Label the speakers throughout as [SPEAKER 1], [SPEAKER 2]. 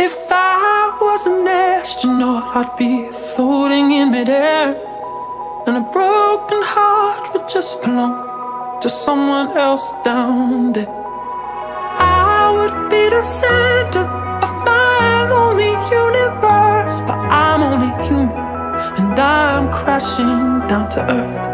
[SPEAKER 1] If I was an astronaut, I'd be floating in midair, and a broken heart would just belong to someone else down there. I would be the center of my lonely universe, but I'm only human, and I'm crashing down to earth.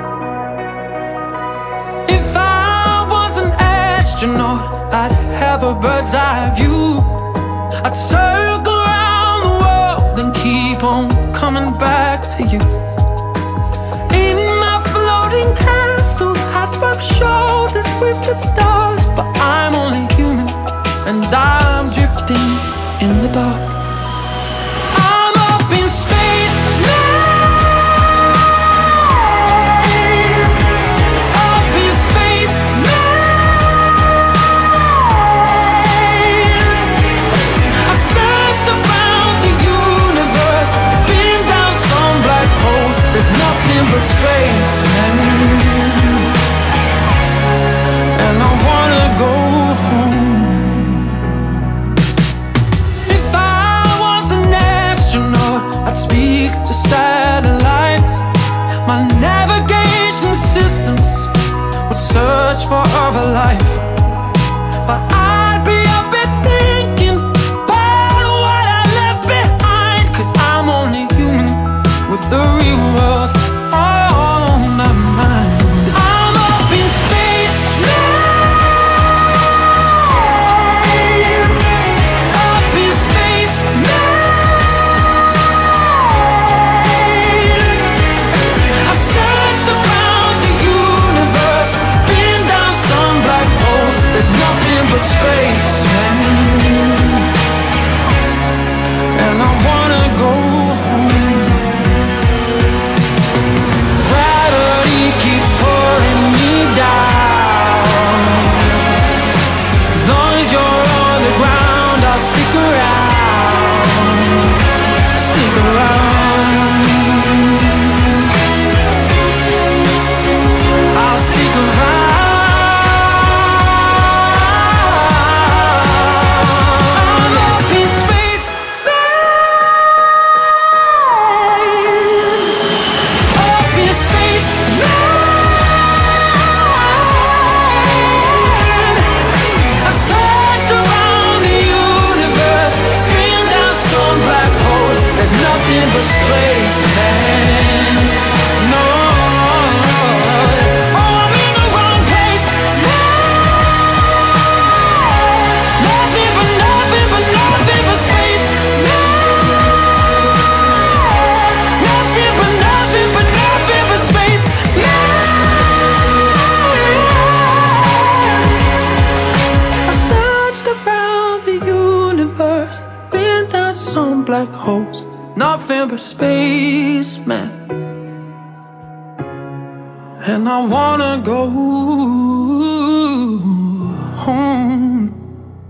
[SPEAKER 1] If I was an astronaut, I'd have a bird's eye view. I'd circle around the world and keep on coming back to you. In my floating castle, I'd rub shoulders with the stars, but I'm only human, and I'm drifting in the dark. I'm up in space now. There's nothing but space, man, and I wanna go home. If I was an astronaut, I'd speak to satellites. My navigation systems would search for other life, but I'd be up and thinking about what I left behind, 'cause I'm only human with the real world on my mind. I'm up in space now, up in space now. I've searched around the universe, been down some black holes. There's nothing but space, man, and I wanna go home. Keeps pulling me down. As long as you're on the ground, I'll stick around, stick around. I'll stick around. I'm up in space, man. Up in space, man. Nothing but space, man. No, oh, I'm in the wrong place. Yeah. Nothing but nothing but nothing but space. Yeah. Nothing but nothing but nothing but space. Yeah. I've searched around the universe, been down some black holes. Nothing but space, man, and I wanna go home.